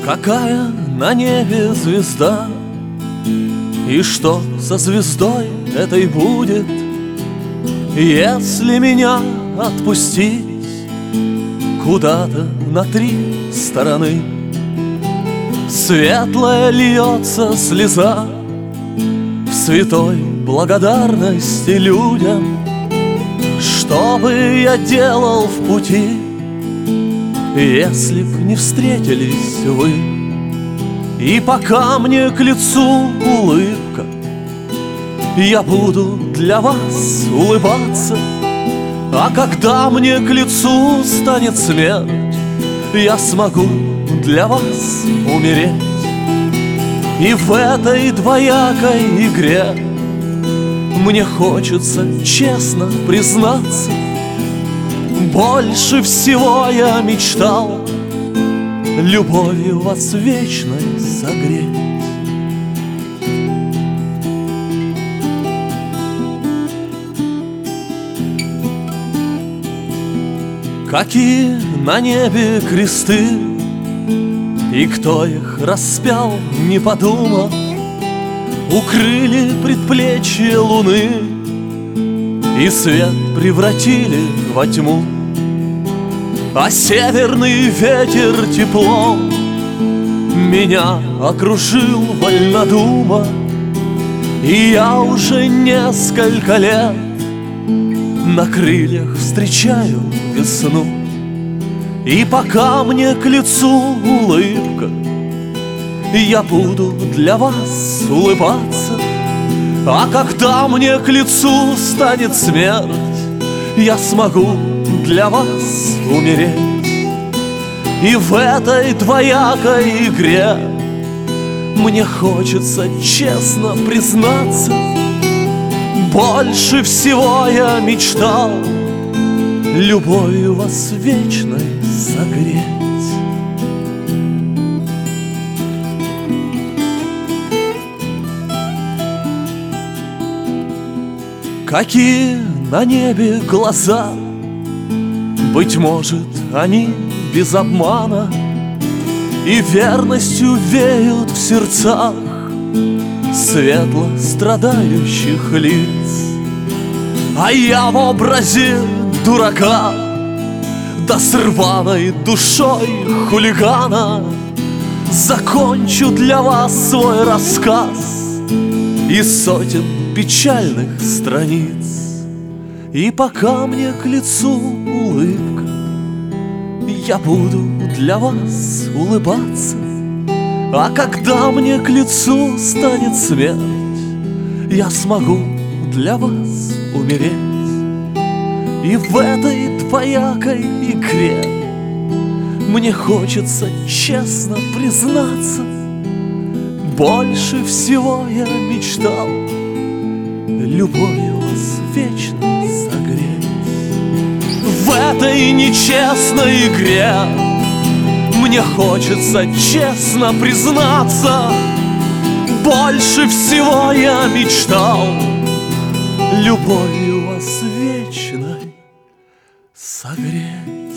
Какая на небе звезда, и что со звездой этой будет, если меня отпустить куда-то на 3 стороны? Светлая льется слеза в святой благодарности людям. Что бы я делал в пути, если б не встретились вы? И пока мне к лицу улыбка, я буду для вас улыбаться. А когда мне к лицу станет смерть, я смогу для вас умереть. И в этой двоякой игре мне хочется честно признаться, больше всего я мечтал любовью вас вечной согреть. Какие на небе кресты, и кто их распял, не подумав, укрыли предплечье луны и свет превратили во тьму. А северный ветер теплом меня окружил вольнодума, и я уже несколько лет на крыльях встречаю весну. И пока мне к лицу улыбка, я буду для вас улыбаться. А когда мне к лицу станет смерть, я смогу для вас умереть. И в этой двоякой игре мне хочется честно признаться, больше всего я мечтал любовью вас вечной согреть. Какие на небе глаза, быть может, они без обмана и верностью веют в сердцах светло страдающих лиц. А я в образе дурака, да с рваной душой хулигана, закончу для вас свой рассказ из сотен печальных страниц. И пока мне к лицу улыбка, я буду для вас улыбаться. А когда мне к лицу станет смерть, я смогу для вас умереть. И в этой двоякой игре мне хочется честно признаться, больше всего я мечтал любовью вас вечно согреть. В этой нечестной игре мне хочется честно признаться, больше всего я мечтал любовью вас вечной согреть.